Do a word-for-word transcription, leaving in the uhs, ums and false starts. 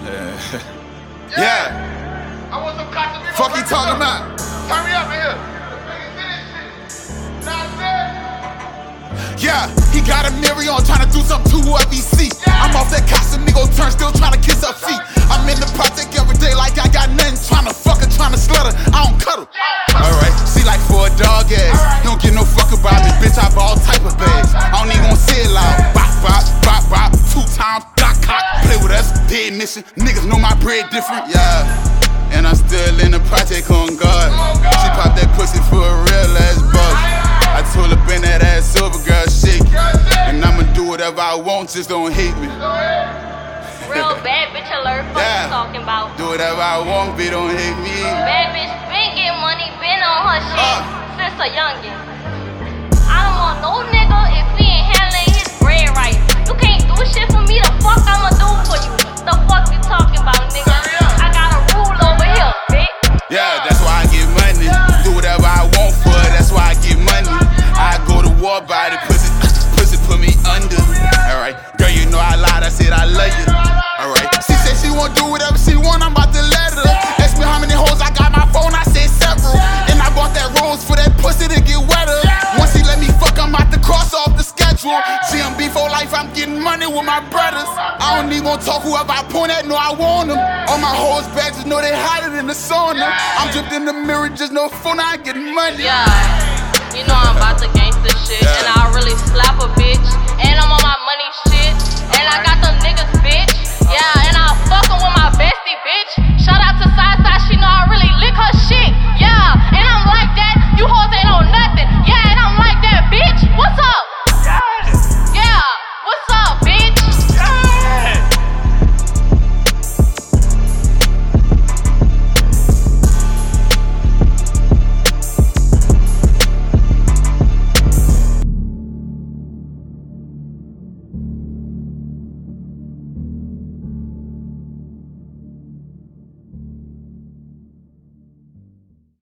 Yeah. I want some costume. Fuck you talking about? Turn me up in here. Yeah, he got a mirror on, trying to do something to whoever he see. I'm off that Casamigo turn, still trying to kiss her feet. I'm in the project every day like I got nothing. Trying to fuck her, trying to slut her, I don't cut her. Alright, see like for a dog ass. You don't get no fuck about me, bitch, I bought all type of bags. I don't even gonna say it loud. Bop, bop, bop, bop, two times, cock, cock. Play with us, dead mission. Niggas know my bread different, yeah. And I'm still in the project on guard. She popped that pussy for a real ass buck. I told her bend that ass over, girl, shake it. And I'ma do whatever I want, just don't hate me. Real bad bitch alert, fuck Yeah. you talking about. Do whatever I want, bitch, don't hate me. Bad bitch been getting money, been on her shit Uh. since a youngin'. I don't want no nigga if he ain't handling his bread right. You can't do shit for me, the fuck I'ma do for you? The fuck you talking about, nigga? I got a rule over here, bitch. Yeah, that's why I get money. Do whatever I want for it, that's why I get money. I go to war by the pussy, pussy put me under. Alright, girl, you know I lied, I said I love you. Alright, she said she won't do whatever she want, I'm about to let her. Ask me how many hoes I got my phone, I said several. And I bought that rose for that pussy to get wetter. Once he let me fuck, I'm about to cross off the schedule. G M B for life, I'm getting money with my brothers. I don't even gonna talk whoever I point at, know I want them. All my hoes back, just know they hotter than the sauna. I'm dripped in the mirror, just know phone, I get money. Yeah, you know I'm about to gangsta shit, Yeah. and I really slap a bitch, and I'm on my money shit, and I got them niggas bitch.